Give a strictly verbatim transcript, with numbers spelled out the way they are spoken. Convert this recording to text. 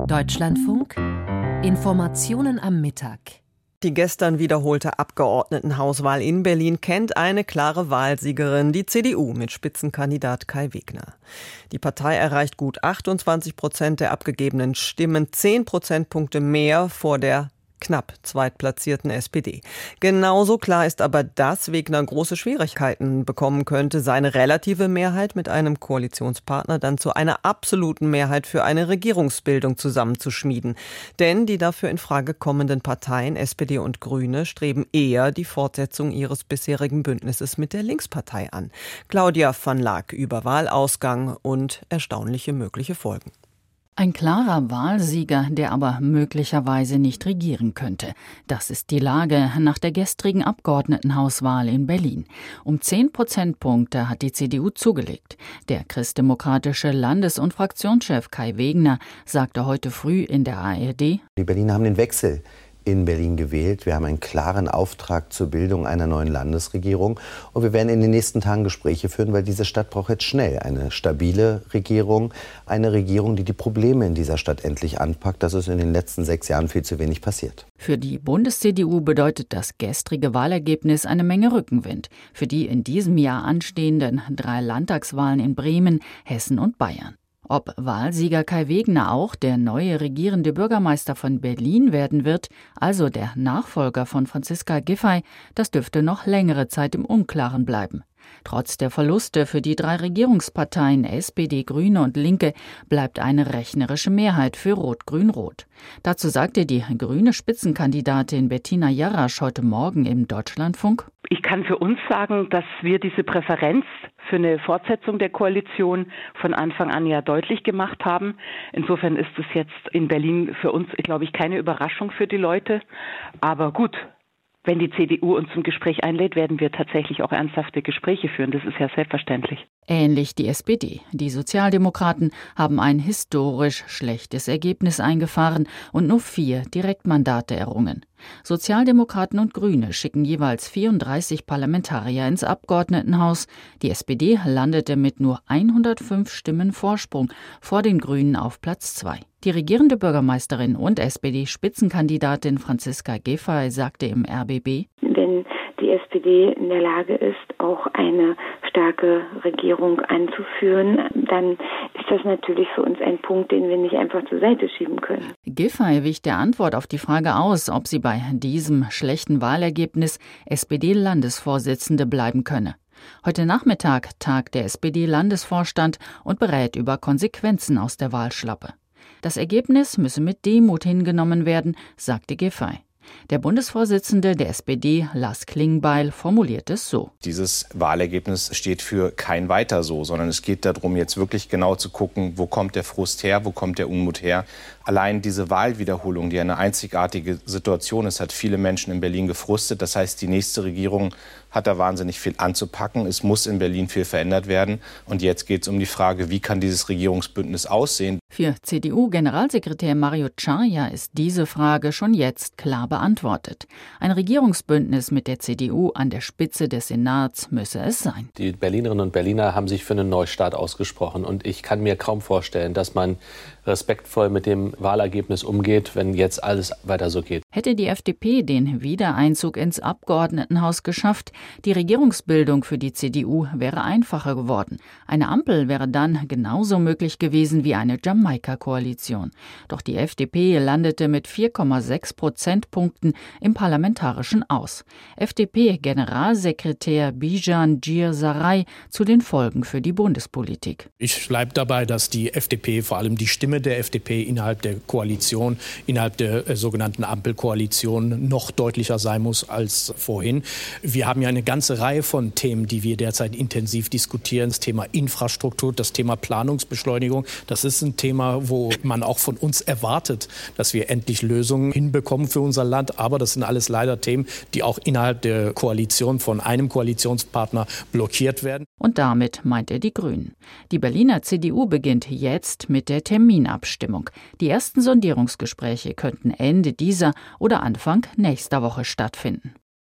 Deutschlandfunk Informationen am Mittag. Die gestern wiederholte Abgeordnetenhauswahl in Berlin kennt eine klare Wahlsiegerin, die C D U mit Spitzenkandidat Kai Wegner. Die Partei erreicht gut achtundzwanzig Prozent der abgegebenen Stimmen, zehn Prozentpunkte mehr vor der knapp zweitplatzierten S P D. Genauso klar ist aber, dass Wegner große Schwierigkeiten bekommen könnte, seine relative Mehrheit mit einem Koalitionspartner dann zu einer absoluten Mehrheit für eine Regierungsbildung zusammenzuschmieden. Denn die dafür in Frage kommenden Parteien S P D und Grüne streben eher die Fortsetzung ihres bisherigen Bündnisses mit der Linkspartei an. Claudia van Laak über Wahlausgang und erstaunliche mögliche Folgen. Ein klarer Wahlsieger, der aber möglicherweise nicht regieren könnte. Das ist die Lage nach der gestrigen Abgeordnetenhauswahl in Berlin. Um zehn Prozentpunkte hat die C D U zugelegt. Der christdemokratische Landes- und Fraktionschef Kai Wegner sagte heute früh in der A R D: Die Berliner haben den Wechsel in Berlin gewählt. Wir haben einen klaren Auftrag zur Bildung einer neuen Landesregierung. Und wir werden in den nächsten Tagen Gespräche führen, weil diese Stadt braucht jetzt schnell eine stabile Regierung. Eine Regierung, die die Probleme in dieser Stadt endlich anpackt. Das ist in den letzten sechs Jahren viel zu wenig passiert. Für die Bundes-C D U bedeutet das gestrige Wahlergebnis eine Menge Rückenwind für die in diesem Jahr anstehenden drei Landtagswahlen in Bremen, Hessen und Bayern. Ob Wahlsieger Kai Wegner auch der neue regierende Bürgermeister von Berlin werden wird, also der Nachfolger von Franziska Giffey, das dürfte noch längere Zeit im Unklaren bleiben. Trotz der Verluste für die drei Regierungsparteien S P D, Grüne und Linke bleibt eine rechnerische Mehrheit für Rot-Grün-Rot. Dazu sagte die grüne Spitzenkandidatin Bettina Jarasch heute Morgen im Deutschlandfunk: Ich kann für uns sagen, dass wir diese Präferenz für eine Fortsetzung der Koalition von Anfang an ja deutlich gemacht haben. Insofern ist es jetzt in Berlin für uns, glaube ich, keine Überraschung für die Leute. Aber gut, wenn die C D U uns zum Gespräch einlädt, werden wir tatsächlich auch ernsthafte Gespräche führen. Das ist ja selbstverständlich. Ähnlich die S P D. Die Sozialdemokraten haben ein historisch schlechtes Ergebnis eingefahren und nur vier Direktmandate errungen. Sozialdemokraten und Grüne schicken jeweils vierunddreißig Parlamentarier ins Abgeordnetenhaus. Die S P D landete mit nur hundertfünf Stimmen Vorsprung vor den Grünen auf Platz zwei. Die regierende Bürgermeisterin und S P D-Spitzenkandidatin Franziska Giffey sagte im R B B: Wenn die S P D in der Lage ist, auch eine starke Regierung anzuführen, dann ist das natürlich für uns ein Punkt, den wir nicht einfach zur Seite schieben können. Giffey wich der Antwort auf die Frage aus, ob sie bei diesem schlechten Wahlergebnis S P D-Landesvorsitzende bleiben könne. Heute Nachmittag tagt der S P D-Landesvorstand und berät über Konsequenzen aus der Wahlschlappe. Das Ergebnis müsse mit Demut hingenommen werden, sagte Giffey. Der Bundesvorsitzende der S P D, Lars Klingbeil, formuliert es so: Dieses Wahlergebnis steht für kein Weiter so, sondern es geht darum, jetzt wirklich genau zu gucken, wo kommt der Frust her, wo kommt der Unmut her. Allein diese Wahlwiederholung, die eine einzigartige Situation ist, hat viele Menschen in Berlin gefrustet. Das heißt, die nächste Regierung hat da wahnsinnig viel anzupacken. Es muss in Berlin viel verändert werden. Und jetzt geht es um die Frage, wie kann dieses Regierungsbündnis aussehen? Für C D U-Generalsekretär Mario Czaja ist diese Frage schon jetzt klar beantwortet. Ein Regierungsbündnis mit der C D U an der Spitze des Senats müsse es sein. Die Berlinerinnen und Berliner haben sich für einen Neustart ausgesprochen. Und ich kann mir kaum vorstellen, dass man respektvoll mit dem Wahlergebnis umgeht, wenn jetzt alles weiter so geht. Hätte die F D P den Wiedereinzug ins Abgeordnetenhaus geschafft, die Regierungsbildung für die C D U wäre einfacher geworden. Eine Ampel wäre dann genauso möglich gewesen wie eine Jamaika-Koalition. Doch die F D P landete mit vier Komma sechs Prozentpunkten im Parlamentarischen Aus. F D P-Generalsekretär Bijan Djir-Saray zu den Folgen für die Bundespolitik. Ich bleibe dabei, dass die F D P, vor allem die Stimme der F D P innerhalb der Koalition, innerhalb der äh, sogenannten Ampelkoalition noch deutlicher sein muss als vorhin. Wir haben ja eine ganze Reihe von Themen, die wir derzeit intensiv diskutieren. Das Thema Infrastruktur, das Thema Planungsbeschleunigung. Das ist ein Thema, wo man auch von uns erwartet, dass wir endlich Lösungen hinbekommen für unser Land. Aber das sind alles leider Themen, die auch innerhalb der Koalition von einem Koalitionspartner blockiert werden. Und damit meint er die Grünen. Die Berliner C D U beginnt jetzt mit der Terminabstimmung. Die ersten Sondierungsgespräche könnten Ende dieser oder Anfang nächster Woche stattfinden.